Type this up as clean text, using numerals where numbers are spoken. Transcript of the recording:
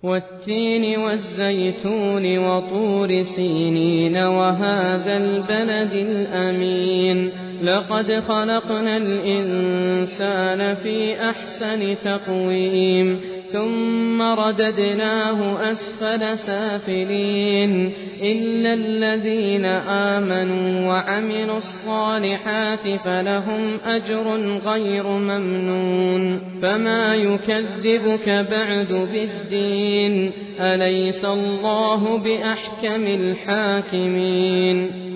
والتين والزيتون وطور سينين وهذا البلد الأمين لقد خلقنا الإنسان في أحسن تقويم ثم رددناه أسفل سافلين إلا الذين آمنوا وعملوا الصالحات فلهم أجر غير ممنون فما يكذبك بعد بالدين أليس الله بأحكم الحاكمين